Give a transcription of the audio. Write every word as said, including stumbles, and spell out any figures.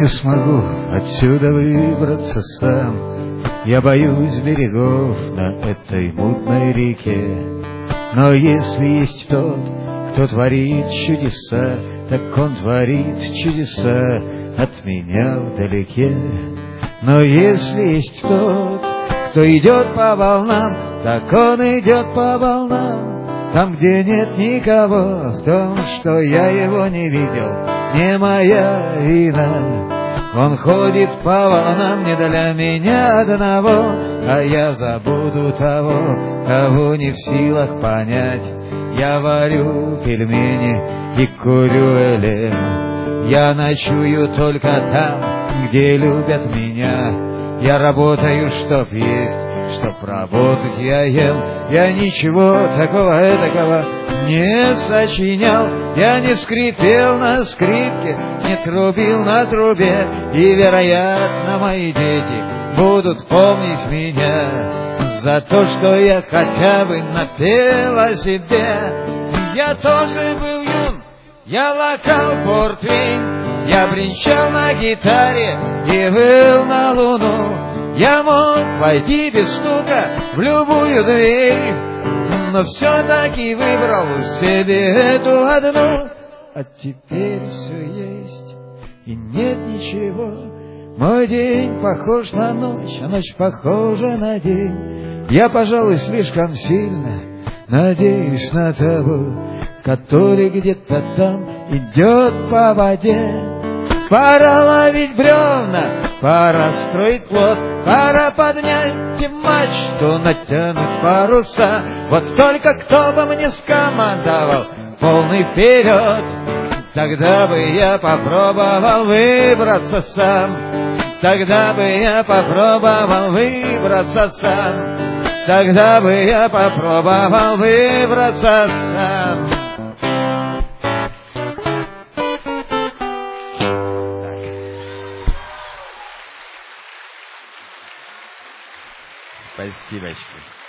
не смогу отсюда выбраться сам. Я боюсь берегов на этой мутной реке. Но если есть тот, кто творит чудеса, так он творит чудеса от меня вдалеке. Но если есть тот, кто идет по волнам, так он идет по волнам. Там, где нет никого, в том, что я его не видел, не моя вина. Он ходит по волнам не для меня одного, а я забуду того, кого не в силах понять. Я варю пельмени и курю элем. Я ночую только там, где любят меня. Я работаю, чтоб есть, чтоб работать я ем. Я ничего такого этакого не сочинял. Я не скрипел на скрипке, не трубил на трубе. И, вероятно, мои дети будут помнить меня за то, что я хотя бы напел о себе. Я тоже был юн, я лакал портвейн, я бренчал на гитаре и выл на луну. Я мог войти без стука в любую дверь, но все-таки выбрал себе эту одну. А теперь все есть и нет ничего. Мой день похож на ночь, а ночь похожа на день. Я, пожалуй, слишком сильно надеюсь на того, который где-то там идет по воде. Пора ловить бревна, пора строить плот, пора поднять мачту, натянуть паруса. Вот столько кто бы мне скомандовал полный вперед, тогда бы я попробовал выбраться сам. Тогда бы я попробовал выбраться сам. Тогда бы я попробовал выбраться сам. Спасибо.